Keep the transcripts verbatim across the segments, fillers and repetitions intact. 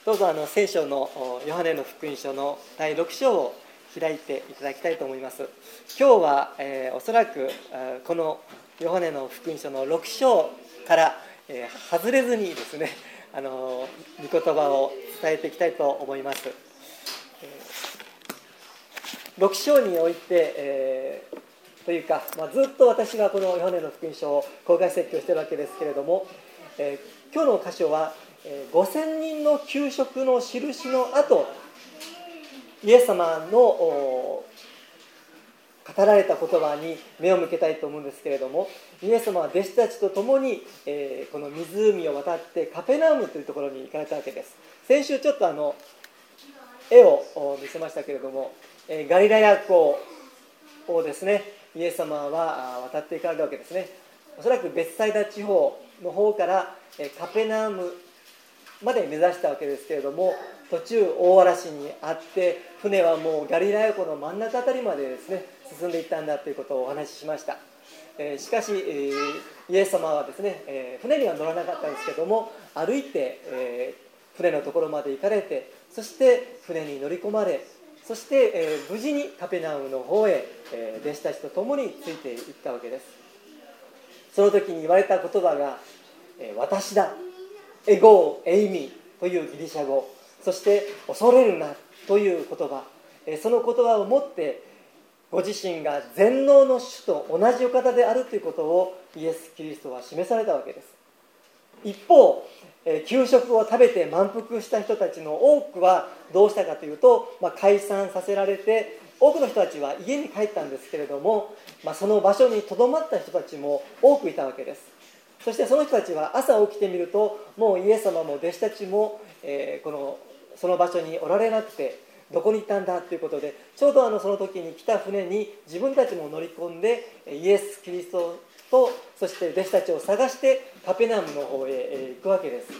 どうぞあの聖書のヨハネの福音書のだいろく章を開いていただきたいと思います。今日は、えー、おそらくこのヨハネの福音書のろく章から、えー、外れずにですね、あの御言葉を伝えていきたいと思います。えー、ろく章において、えー、というか、まあ、ずっと私がこのヨハネの福音書を公開説教しているわけですけれども、えー、今日の箇所はごせんにんの給食の印の後、イエス様の語られた言葉に目を向けたいと思うんですけれども、イエス様は弟子たちと共に、えー、この湖を渡ってカペナウムというところに行かれたわけです。先週ちょっとあの絵を見せましたけれども、えー、ガリラヤ湖をですね、イエス様は渡っていかれるわけですね。おそらくベツサイダ地方の方からカペナウムまで目指したわけですけれども、途中大嵐にあって船はもうガリラヤ湖の真ん中あたりまでですね進んでいったんだということをお話ししました。えー、しかし、えー、イエス様はですね、えー、船には乗らなかったんですけども、歩いて、えー、船のところまで行かれて、そして船に乗り込まれ、そして、えー、無事にカペナウムの方へ、えー、弟子たちと共についていったわけです。その時に言われた言葉が、えー、私だ、エゴーエイミというギリシャ語、そして恐れるなという言葉、その言葉をもってご自身が全能の主と同じお方であるということをイエス・キリストは示されたわけです。一方、給食を食べて満腹した人たちの多くはどうしたかというと、まあ、解散させられて多くの人たちは家に帰ったんですけれども、まあ、その場所にとどまった人たちも多くいたわけです。そしてその人たちは朝起きてみると、もうイエス様も弟子たちも、えー、このその場所におられなくて、どこに行ったんだということで、ちょうどあのその時に来た船に自分たちも乗り込んで、イエス・キリストとそして弟子たちを探してカペナウムの方へ行くわけです。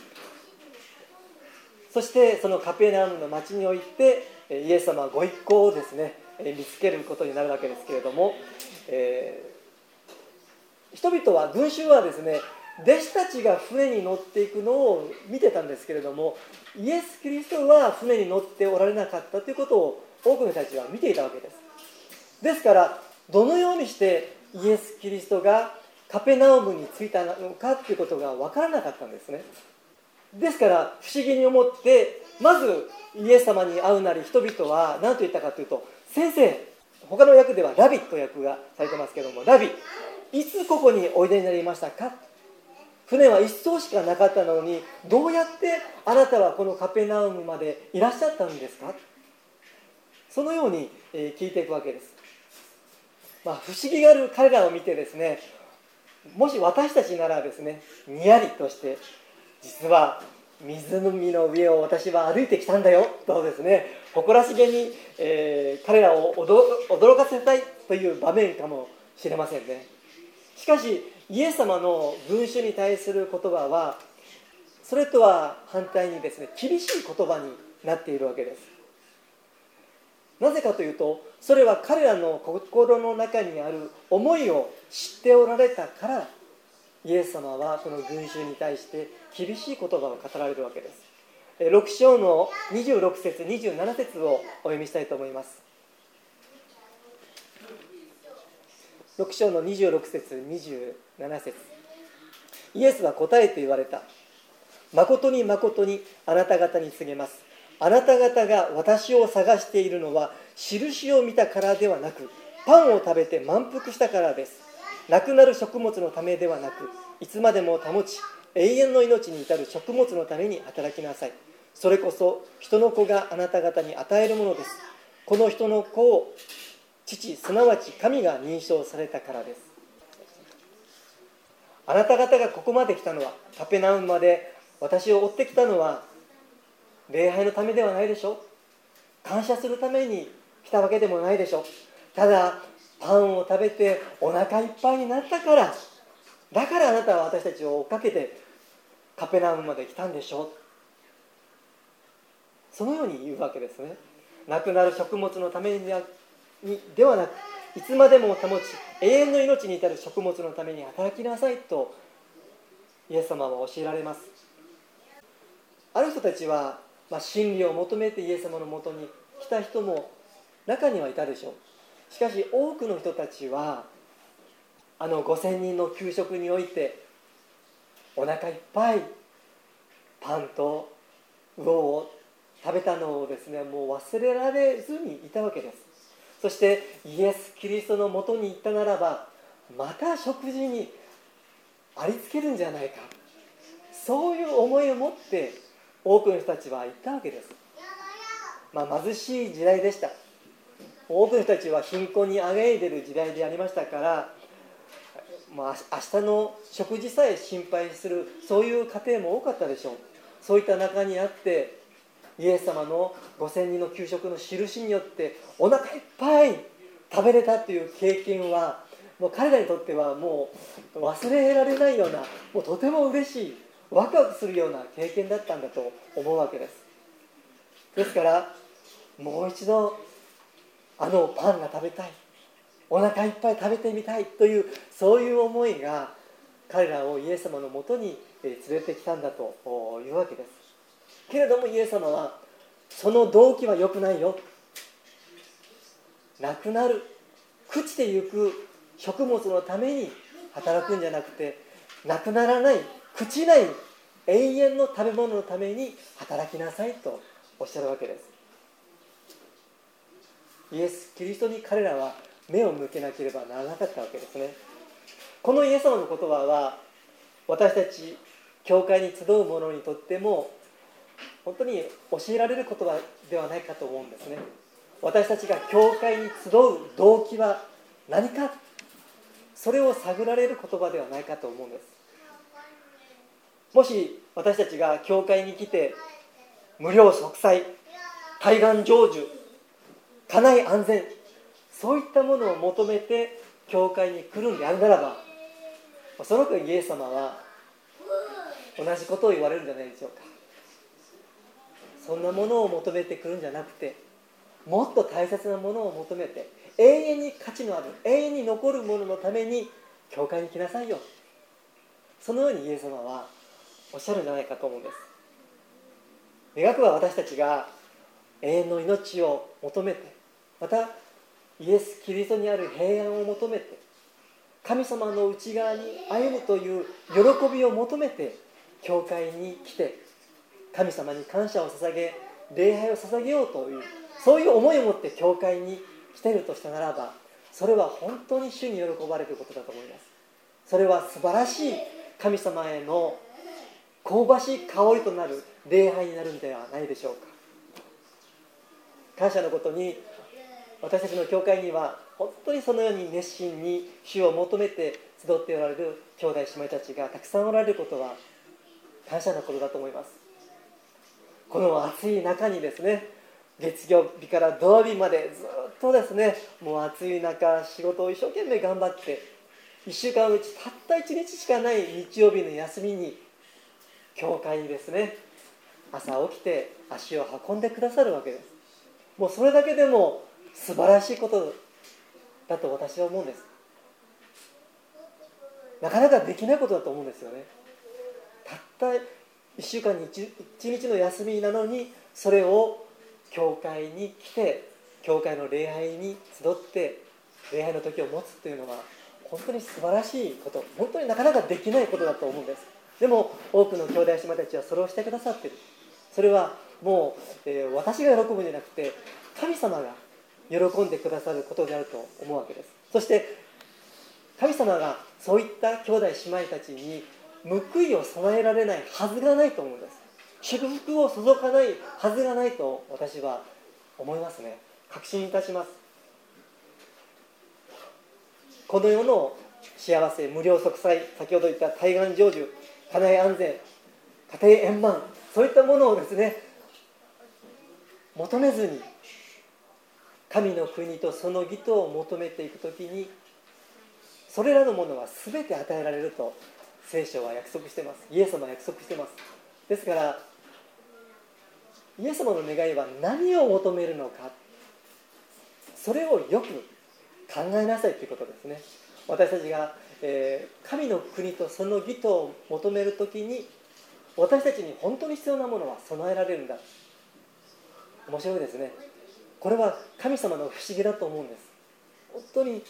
そしてそのカペナウムの町においてイエス様はご一行をですね見つけることになるわけですけれども、えー人々は、群衆はですね、弟子たちが船に乗っていくのを見てたんですけれども、イエス・キリストは船に乗っておられなかったということを多くの人たちは見ていたわけです。ですからどのようにしてイエス・キリストがカペナウムに着いたのかということが分からなかったんですね。ですから不思議に思って、まずイエス様に会うなり人々は何と言ったかというと、先生、他の訳ではラビと訳がされてますけども、ラビ、いつここにおいでになりましたか。船は一艘しかなかったのに、どうやってあなたはこのカペナウムまでいらっしゃったんですか。そのように聞いていくわけです。まあ、不思議がある彼らを見てですね、もし私たちならですね、にやりとして、実は湖の上を私は歩いてきたんだよとですね、誇らしげに、えー、彼らを驚かせたいという場面かもしれませんね。しかしイエス様の群衆に対する言葉はそれとは反対にですね、厳しい言葉になっているわけです。なぜかというと、それは彼らの心の中にある思いを知っておられたから、イエス様はこの群衆に対して厳しい言葉を語られるわけです。ろく章のにじゅうろく節にじゅうなな節をお読みしたいと思います。ろく章のにじゅうろく節にじゅうなな節、イエスは答えて言われた。誠に誠にあなた方に告げます。あなた方が私を探しているのは印を見たからではなく、パンを食べて満腹したからです。なくなる食物のためではなく、いつまでも保ち永遠の命に至る食物のために働きなさい。それこそ人の子があなた方に与えるものです。この人の子を父、すなわち神が認証されたからです。あなた方がここまで来たのは、カペナウムまで私を追ってきたのは礼拝のためではないでしょ。感謝するために来たわけでもないでしょ。ただパンを食べてお腹いっぱいになったから、だからあなたは私たちを追っかけてカペナウムまで来たんでしょ。そのように言うわけですね。なくなる食物のためにではなく、いつまでも保ち永遠の命に至る食物のために働きなさいとイエス様は教えられます。ある人たちはまあ、真理を求めてイエス様のもとに来た人も中にはいたでしょう。しかし多くの人たちはあのごせんにんの給食においてお腹いっぱいパンと魚を食べたのをですね、もう忘れられずにいたわけです。そしてイエス・キリストのもとに行ったならば、また食事にありつけるんじゃないか、そういう思いを持って多くの人たちは行ったわけです。まあ、貧しい時代でした。多くの人たちは貧困にあえいでいる時代でありましたから、まあ、明日の食事さえ心配する、そういう家庭も多かったでしょう。そういった中にあってイエス様のごせんにんの給食の印によってお腹いっぱい食べれたという経験は、もう彼らにとってはもう忘れられないような、もうとても嬉しい、ワクワクするような経験だったんだと思うわけです。ですからもう一度あのパンが食べたい、お腹いっぱい食べてみたいという、そういう思いが彼らをイエス様のもとに連れてきたんだというわけです。けれどもイエス様はその動機は良くないよ、なくなる朽ちてゆく食物のために働くんじゃなくて、なくならない朽ちない永遠の食べ物のために働きなさいとおっしゃるわけです。イエス・キリストに彼らは目を向けなければならなかったわけですね。このイエス様の言葉は私たち教会に集う者にとっても本当に教えられる言葉ではないかと思うんですね。私たちが教会に集う動機は何か、それを探られる言葉ではないかと思うんです。もし私たちが教会に来て無料息災、対岸成就、家内安全、そういったものを求めて教会に来るんであるならば、おそらくイエス様は同じことを言われるんじゃないでしょうか。そんなものを求めてくるんじゃなくて、もっと大切なものを求めて、永遠に価値のある、永遠に残るもののために教会に来なさいよ、そのようにイエス様はおっしゃるんじゃないかと思うんです。願くは私たちが永遠の命を求めて、またイエス・キリストにある平安を求めて、神様の内側に歩むという喜びを求めて教会に来て、神様に感謝を捧げ、礼拝を捧げようという、そういう思いを持って教会に来ているとしたならば、それは本当に主に喜ばれることだと思います。それは素晴らしい神様への香ばしい香りとなる礼拝になるんではないでしょうか。感謝のことに、私たちの教会には本当にそのように熱心に主を求めて集っておられる兄弟姉妹たちがたくさんおられることは感謝のことだと思います。この暑い中にですね、月曜日から土曜日までずっとですね、もう暑い中仕事を一生懸命頑張って、いっしゅうかんのうちたったいちにちしかない日曜日の休みに教会にですね、朝起きて足を運んでくださるわけです。もうそれだけでも素晴らしいことだと私は思うんです。なかなかできないことだと思うんですよね。たったいっしゅうかんに 1, いちにちの休みなのに、それを教会に来て教会の礼拝に集って礼拝の時を持つというのは本当に素晴らしいこと、本当になかなかできないことだと思うんです。でも多くの兄弟姉妹たちはそれをしてくださっている。それはもう、えー、私が喜ぶんじゃなくて神様が喜んでくださることであると思うわけです。そして神様がそういった兄弟姉妹たちに報いを備えられないはずがないと思うんです。祝福を注がないはずがないと私は思いますね。確信いたします。この世の幸せ、無料息災、先ほど言った対岸成就、家内安全、家庭円満、そういったものをですね求めずに神の国とその義とを求めていくときに、それらのものは全て与えられると聖書は約束しています。イエス様は約束しています。ですからイエス様の願いは何を求めるのか、それをよく考えなさいということですね。私たちが、えー、神の国とその義とを求めるときに、私たちに本当に必要なものは備えられるんだ。 面白いですね。これは神様の不思議だと思うんです。本当に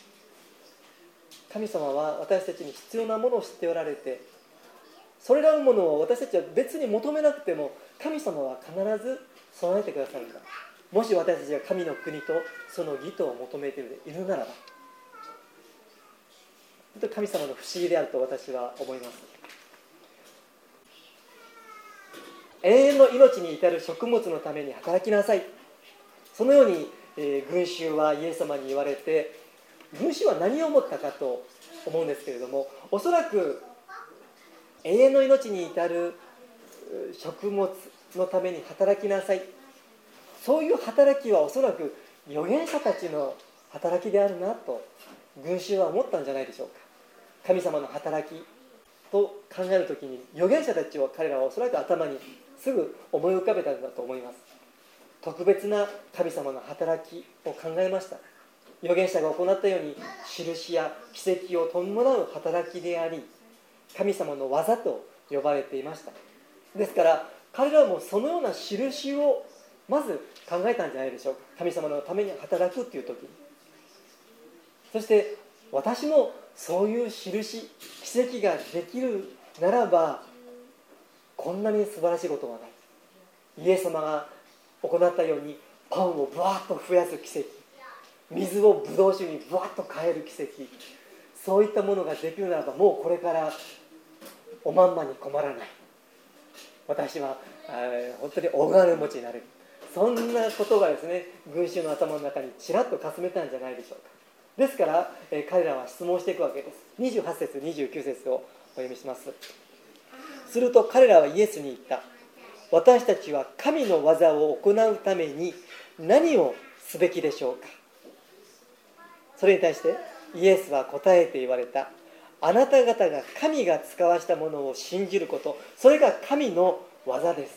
神様は私たちに必要なものを知っておられて、それらのものを私たちは別に求めなくても神様は必ず備えてくださるんだ。もし私たちが神の国とその義とを求めているならば、本当に神様の不思議であると私は思います。永遠の命に至る食物のために働きなさい。そのように、えー、群衆はイエス様に言われて、群衆は何を思ったかと思うんですけれども、おそらく永遠の命に至る食物のために働きなさい、そういう働きはおそらく預言者たちの働きであるなと群衆は思ったんじゃないでしょうか。神様の働きと考えるときに預言者たちを彼らはおそらく頭にすぐ思い浮かべたんだと思います。特別な神様の働きを考えました。預言者が行ったように印や奇跡を伴う働きであり、神様の技と呼ばれていました。ですから彼らもそのような印をまず考えたんじゃないでしょうか。神様のために働くっていう時に、そして私もそういう印奇跡ができるならばこんなに素晴らしいことはない。イエス様が行ったようにパンをブワーッと増やす奇跡、水をブドウ酒にブワーッと変える奇跡、そういったものができるならばもうこれからおまんまに困らない。私は本当に大金持ちになれる。そんなことがですね、群衆の頭の中にちらっとかすめたんじゃないでしょうか。ですから、えー、彼らは質問していくわけです。にじゅうはち節にじゅうきゅう節をお読みします。すると彼らはイエスに言った。私たちは神の技を行うために何をすべきでしょうか。それに対してイエスは答えて言われた。あなた方が神が使わしたものを信じること、それが神の技です。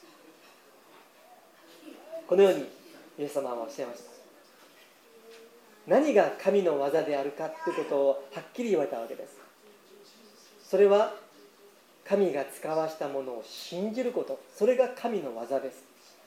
このようにイエス様はおっしゃいました。何が神の技であるかということをはっきり言われたわけです。それは神が使わしたものを信じること、それが神の技です。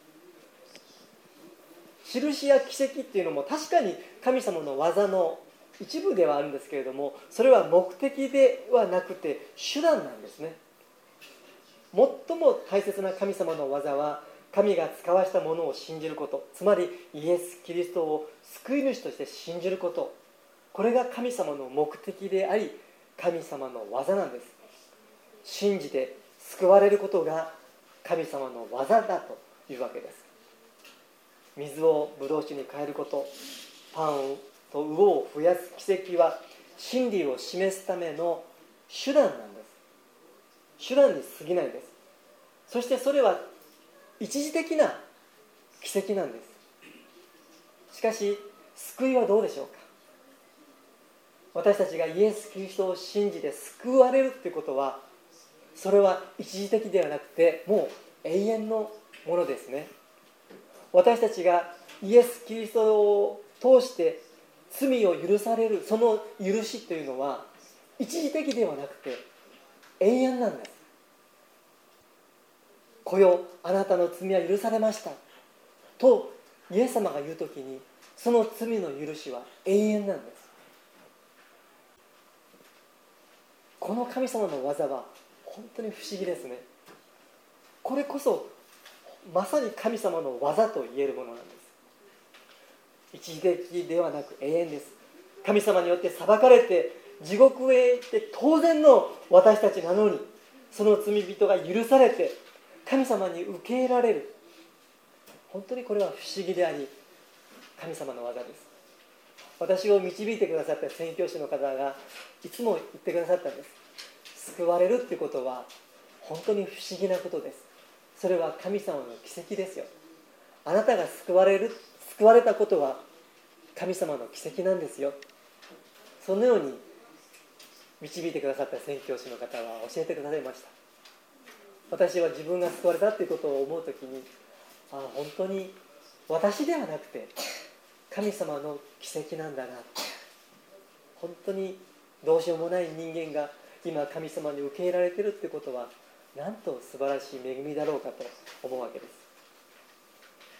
印や奇跡っていうのも確かに神様の技の一部ではあるんですけれども、それは目的ではなくて手段なんですね。最も大切な神様の技は神が使わしたものを信じること、つまりイエス・キリストを救い主として信じること、これが神様の目的であり神様の技なんです。信じて救われることが神様の技だというわけです。水をブドウ酒に変えること、パンと魚を増やす奇跡は真理を示すための手段なんです。手段に過ぎないです。そしてそれは一時的な奇跡なんです。しかし救いはどうでしょうか。私たちがイエス・キリストを信じて救われるということは、それは一時的ではなくてもう永遠のものですね。私たちがイエス・キリストを通して罪を許されるその許しというのは一時的ではなくて永遠なんです。こよあなたの罪は許されましたとイエス様が言うときに、その罪の許しは永遠なんです。この神様の技は本当に不思議ですね。これこそまさに神様の技と言えるものなんです。一時的ではなく永遠です。神様によって裁かれて地獄へ行って当然の私たちなのに、その罪人が許されて神様に受け入れられる。本当にこれは不思議であり神様の技です。私を導いてくださった宣教師の方がいつも言ってくださったんです。救われるということは本当に不思議なことです。それは神様の奇跡ですよ。あなたが救われる救われたことは神様の奇跡なんですよ。そのように導いてくださった宣教師の方は教えてくださいました。私は自分が救われたということを思うときに、ああ本当に私ではなくて神様の奇跡なんだな、本当にどうしようもない人間が今神様に受け入れられているということはなんと素晴らしい恵みだろうかと思うわけです。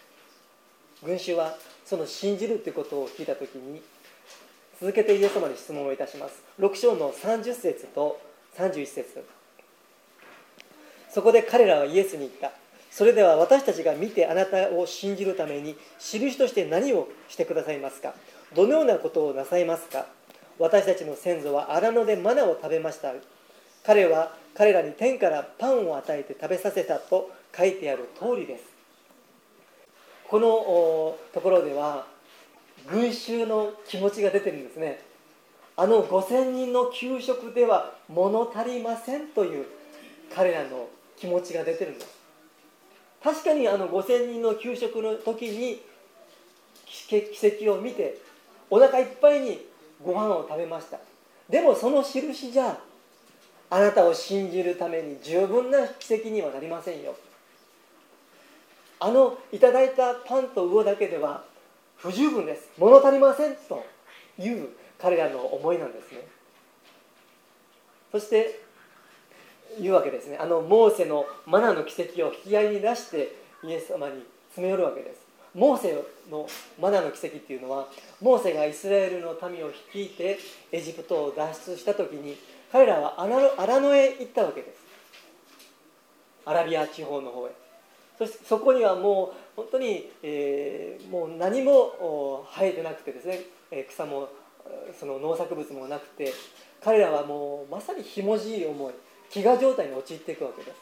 群衆はその信じるということを聞いたときに、続けてイエス様に質問をいたします。ろく章のさんじゅっ節とさんじゅういち節。そこで彼らはイエスに言った。それでは私たちが見てあなたを信じるために印として何をしてくださいますか。どのようなことをなさいますか。私たちの先祖は荒野でマナを食べました。彼は彼らに天からパンを与えて食べさせたと書いてある通りです。このところでは群衆の気持ちが出てるんですね。あのごせんにんの給食では物足りませんという彼らの気持ちが出てるんです。確かにあのごせんにんの給食の時に奇跡を見てお腹いっぱいにご飯を食べました。でもその印じゃあなたを信じるために十分な奇跡にはなりませんよ。あのいただいたパンと魚だけでは不十分です、物足りませんという彼らの思いなんですね。そして言うわけですね。あのモーセのマナの奇跡を引き合いに出してイエス様に詰め寄るわけです。モーセのマナの奇跡っていうのは、モーセがイスラエルの民を率いてエジプトを脱出した時に彼らは荒野へ行ったわけです。アラビア地方の方へ。そしてそこにはもう本当に、えー、もう何も生えてなくてですね、草もその農作物もなくて、彼らはもうまさにひもじい思い、飢餓状態に陥っていくわけです。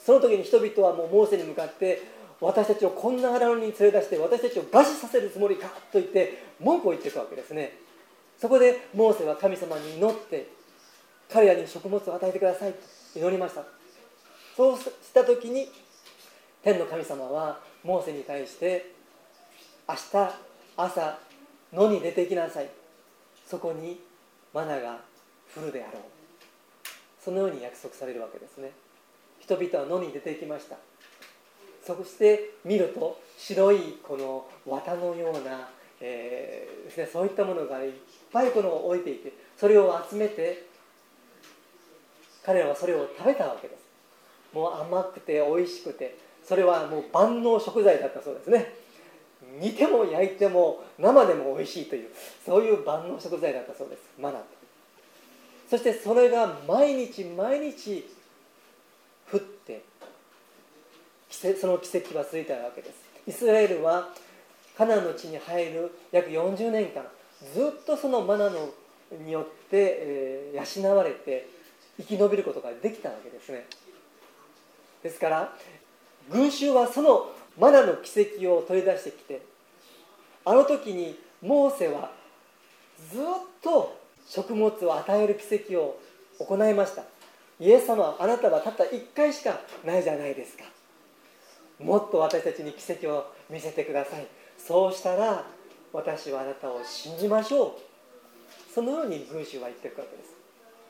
その時に人々はもうモーセに向かって、私たちをこんな荒野に連れ出して私たちを餓死させるつもりかと言って文句を言っていくわけですね。そこでモーセは神様に祈って彼らに食物を与えてくださいと祈りました。そうした時に天の神様はモーセに対して、明日朝野に出てきなさい、そこにマナが降るであろう、そのように約束されるわけですね。人々は野に出てきました。そして見ると白いこの綿のような、えーですね、そういったものがいっぱいこの置いていて、それを集めて彼らはそれを食べたわけです。もう甘くて美味しくて、それはもう万能食材だったそうですね。煮ても焼いても生でも美味しいという、そういう万能食材だったそうです、マナと。そしてそれが毎日毎日降ってその奇跡は続いたわけです。イスラエルはカナンの地に入る約よんじゅうねんかんずっとそのマナのによって、えー、養われて生き延びることができたわけですね。ですから群衆はそのマナの奇跡を取り出してきて、あの時にモーセはずっと食物を与える奇跡を行いました。イエス様、あなたはたったいっかいしかないじゃないですか。もっと私たちに奇跡を見せてください。そうしたら私はあなたを信じましょう。そのように群衆は言っていくわけです。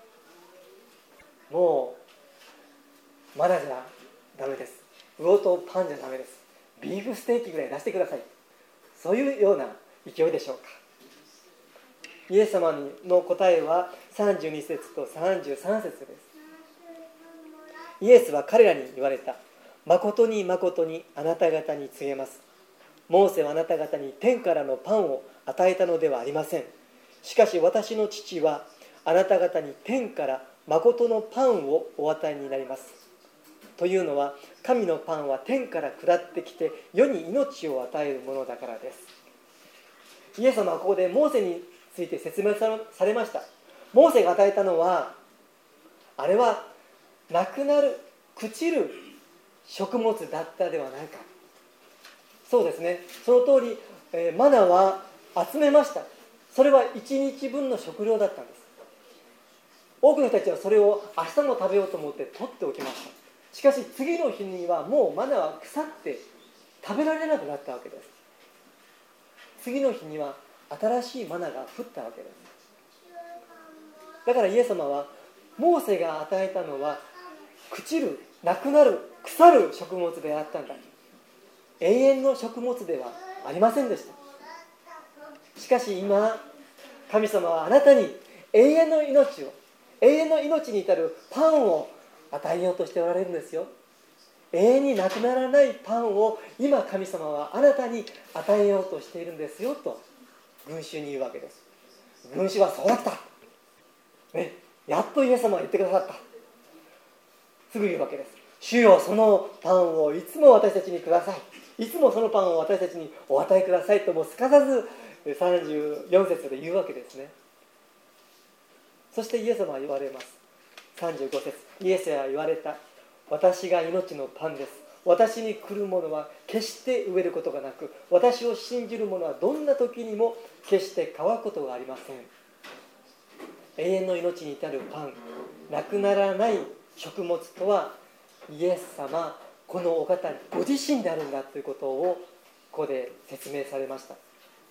もうマナじゃダメです、魚とパンじゃダメです、ビーフステーキぐらい出してください、そういうような勢いでしょうか。イエス様の答えはさんじゅうに節とさんじゅうさん節です。イエスは彼らに言われた。誠に誠にあなた方に告げます。モーセはあなた方に天からのパンを与えたのではありません。しかし私の父はあなた方に天から誠のパンをお与えになります。というのは神のパンは天から下ってきて世に命を与えるものだからです。イエス様はここでモーセについて説明されました。モーセが与えたのは、あれはなくなる朽ちる食物だったではないか。そうですね、その通り、えー、マナは集めました。それはいちにちぶんの食料だったんです。多くの人たちはそれを明日も食べようと思って取っておきました。しかし次の日にはもうマナは腐って食べられなくなったわけです。次の日には新しいマナが降ったわけです。だからイエス様はモーセが与えたのは朽ちる、なくなる、腐る食物であったんだ。永遠の食物ではありませんでした。しかし今神様はあなたに永遠の命を、永遠の命に至るパンを与えようとしておられるんですよ。 永遠になくならないパンを今神様はあなたに与えようとしているんですよと群衆に言うわけです。群衆はそうだった、ね、やっとイエス様が言ってくださった、すぐ言うわけです。主よ、そのパンをいつも私たちにください、いつもそのパンを私たちにお与えくださいと、もうすかさずさんじゅうよん節で言うわけですね。そしてイエス様は言われます。さんじゅうご節、イエスは言われた。私が命のパンです。私に来る者は決して飢えることがなく、私を信じる者はどんな時にも決して乾くことがありません。永遠の命に至るパン、なくならない食物とはイエス様、このお方ご自身であるんだということをここで説明されました。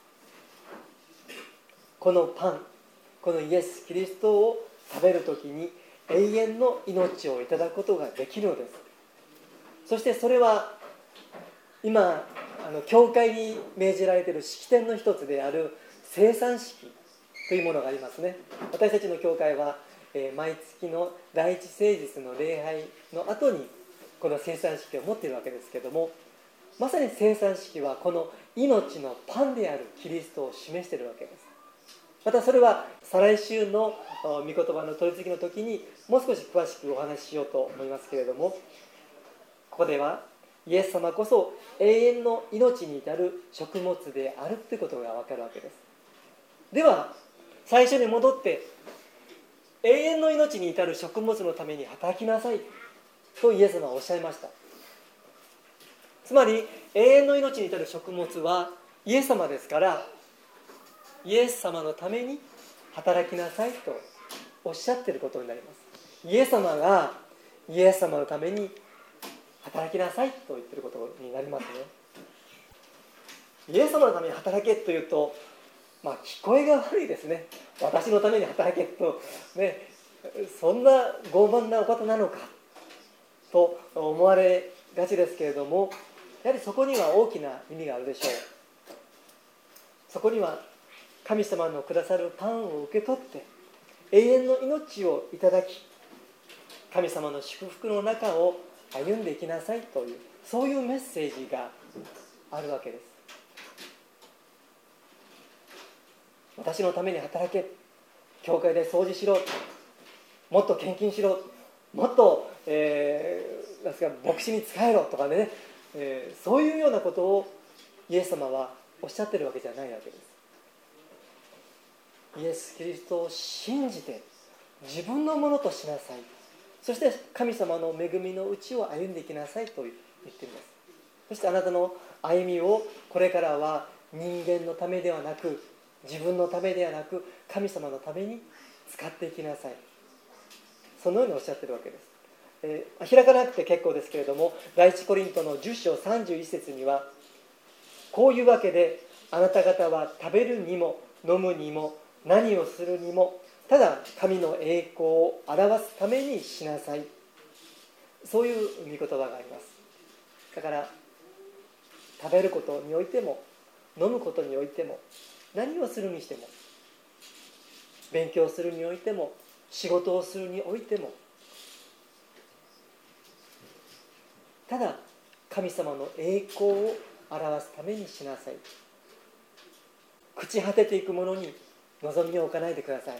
このパン、このイエス・キリストを食べるときに永遠の命をいただくことができるのです。そしてそれは今あの教会に命じられている式典の一つである聖餐式というものがありますね。私たちの教会は、えー、毎月の第一聖日の礼拝の後にこの聖餐式を持っているわけですけれども、まさに聖餐式はこの命のパンであるキリストを示しているわけです。またそれは再来週の御言葉の取り次ぎの時にもう少し詳しくお話ししようと思いますけれども、ここではイエス様こそ永遠の命に至る食物であるということが分かるわけです。では最初に戻って、永遠の命に至る食物のために働きなさいとイエス様はおっしゃいました。つまり永遠の命に至る食物はイエス様ですから、イエス様のために働きなさいとおっしゃっていることになります。イエス様がイエス様のために働きなさいと言っていることになりますね。イエス様のために働けというと、まあ聞こえが悪いですね。私のために働けと、ね、そんな傲慢なお方なのかと思われがちですけれども、やはりそこには大きな意味があるでしょう。そこには神様のくださるパンを受け取って永遠の命をいただき、神様の祝福の中を歩んでいきなさいという、そういうメッセージがあるわけです。私のために働け、教会で掃除しろ、もっと献金しろ、もっと、えー、なんですか、牧師に仕えろとかね、えー、そういうようなことをイエス様はおっしゃってるわけじゃないわけです。イエス・キリストを信じて自分のものとしなさい、そして神様の恵みのうちを歩んでいきなさいと言っています。そしてあなたの歩みをこれからは人間のためではなく、自分のためではなく神様のために使っていきなさい、そのようにおっしゃっているわけです。えー、開かなくて結構ですけれども、第一コリントのじゅっ章さんじゅういち節にはこういうわけで、あなた方は食べるにも飲むにも何をするにもただ神の栄光を表すためにしなさい、そういう御言葉があります。だから食べることにおいても飲むことにおいても、何をするにしても、勉強するにおいても仕事をするにおいても、ただ神様の栄光を表すためにしなさい。朽ち果てていくものに望みを置かないでください。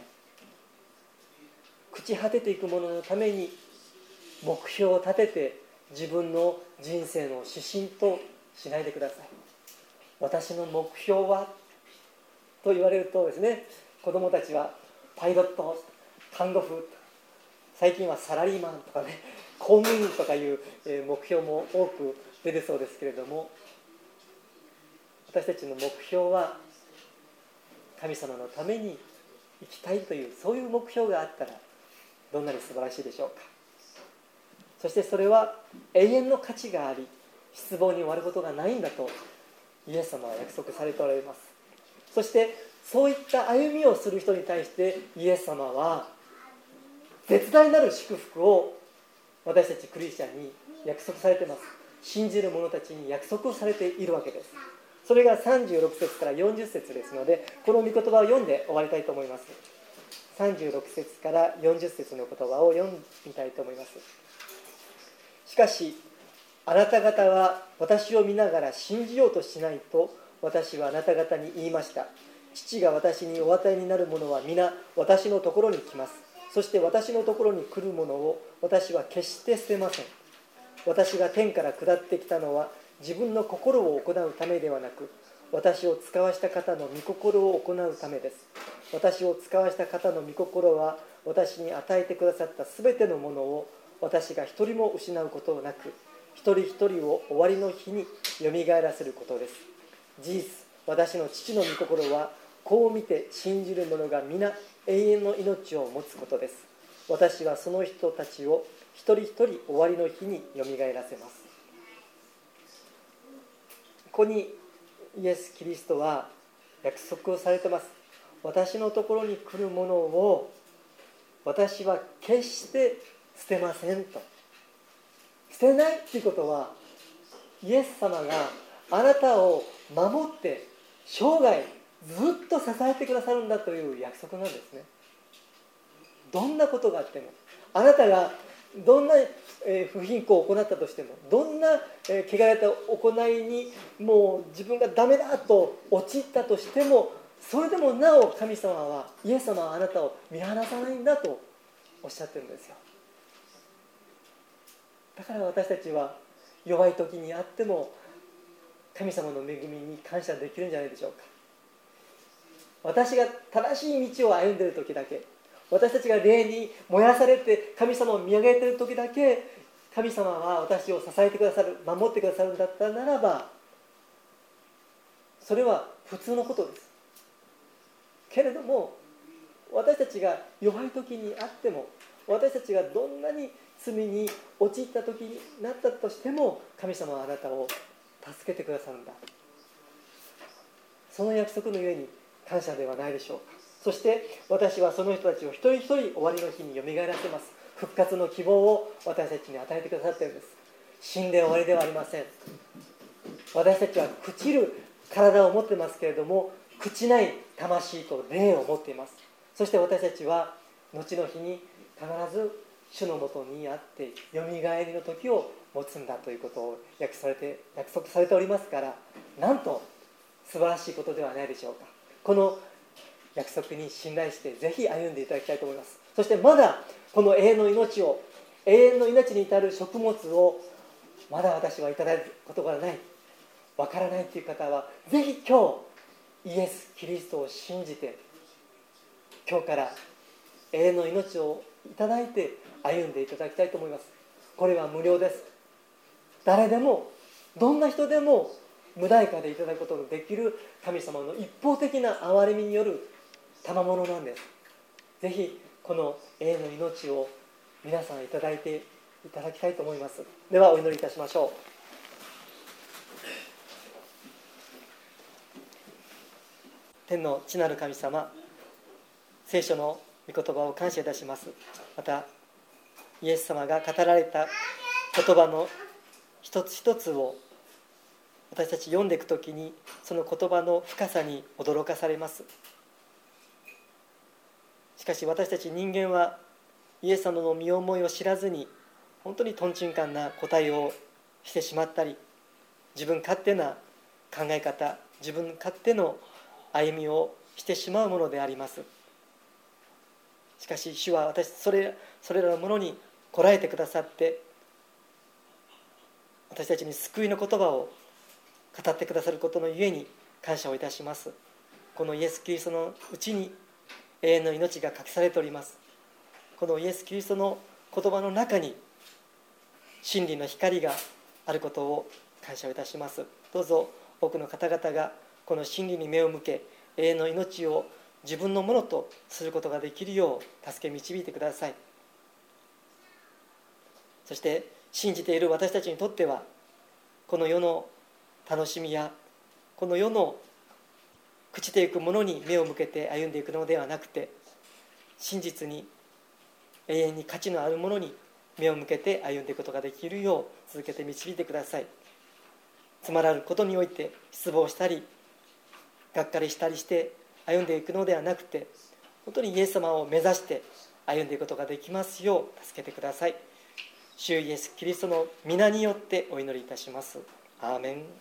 朽ち果てていくもののために目標を立てて自分の人生の指針としないでください。私の目標はと言われるとですね、子どもたちはパイロット、看護婦、最近はサラリーマンとかね、公務員とかいう目標も多く出るそうですけれども、私たちの目標は神様のために生きたいという、そういう目標があったらどんなに素晴らしいでしょうか。そしてそれは永遠の価値があり、失望に終わることがないんだとイエス様は約束されておられます。そしてそういった歩みをする人に対してイエス様は絶大なる祝福を私たちクリスチャンに約束されています。信じる者たちに約束をされているわけです。それがさんじゅうろく節からよんじゅう節ですので、この御言葉を読んで終わりたいと思います。さんじゅうろく節からよんじゅう節の言葉を読みたいと思います。しかしあなた方は私を見ながら信じようとしないと私はあなた方に言いました。父が私にお与えになるものは皆私のところに来ます。そして私のところに来るものを私は決して捨てません。私が天から下ってきたのは自分の心を行うためではなく、私を使わした方の御心を行うためです。私を使わした方の御心は、私に与えてくださったすべてのものを私が一人も失うことなく、一人一人を終わりの日によみがえらせることです。事実、私の父の御心は、こう見て信じる者が皆永遠の命を持つことです。私はその人たちを一人一人終わりの日によみがえらせます。ここにイエス・キリストは約束をされています。私のところに来るものを私は決して捨てませんと。捨てないということは、イエス様があなたを守って生涯ずっと支えてくださるんだという約束なんですね。どんなことがあっても、あなたがどんな不貧困を行ったとしても、どんな汚れた行いにもう自分がダメだと陥ったとしても、それでもなお神様は、イエス様はあなたを見放さないんだとおっしゃってるんですよ。だから私たちは弱い時にあっても神様の恵みに感謝できるんじゃないでしょうか。私が正しい道を歩んでいる時だけ、私たちが霊に燃やされて神様を見上げている時だけ、神様は私を支えてくださる、守ってくださるんだったならば、それは普通のことです。けれども、私たちが弱い時にあっても、私たちがどんなに罪に陥った時になったとしても、神様はあなたを助けてくださるんだ。その約束のゆえに感謝ではないでしょうか。そして私はその人たちを一人一人終わりの日によみがえらせます。復活の希望を私たちに与えてくださっているんです。死んで終わりではありません。私たちは朽ちる体を持ってますけれども、朽ちない魂と霊を持っています。そして私たちは後の日に必ず主のもとにあってよみがえりの時を持つんだということを約束されて、約束されておりますから、なんと素晴らしいことではないでしょうか。この約束に信頼してぜひ歩んでいただきたいと思います。そしてまだこの永遠の命を、永遠の命に至る食物をまだ私はいただくことがない、わからないという方は、ぜひ今日イエス・キリストを信じて、今日から永遠の命をいただいて歩んでいただきたいと思います。これは無料です。誰でも、どんな人でも無代価でいただくことのできる神様の一方的な憐れみによる賜物なんです。ぜひこの永遠の命を皆さんいただいていただきたいと思います。ではお祈りいたしましょう。天の地なる神様、聖書の御言葉を感謝いたします。またイエス様が語られた言葉の一つ一つを私たち読んでいくときに、その言葉の深さに驚かされます。しかし私たち人間はイエス様の身思いを知らずに、本当にとんちんかんな答えをしてしまったり、自分勝手な考え方、自分勝手の歩みをしてしまうものであります。しかし主は私それ、それらのものにこらえてくださって、私たちに救いの言葉を語ってくださることのゆえに感謝をいたします。このイエス・キリストのうちに永遠の命が隠されております。このイエス・キリストの言葉の中に真理の光があることを感謝をいたします。どうぞ多くの方々がこの真理に目を向け、永遠の命を自分のものとすることができるよう助け導いてください。そして信じている私たちにとっては、この世の楽しみやこの世の朽ちていくものに目を向けて歩んでいくのではなくて、真実に永遠に価値のあるものに目を向けて歩んでいくことができるよう続けて導いてください。つまらぬことにおいて失望したりがっかりしたりして歩んでいくのではなくて、本当にイエス様を目指して歩んでいくことができますよう助けてください。 主イエスキリストの皆によってお祈りいたします。アーメン。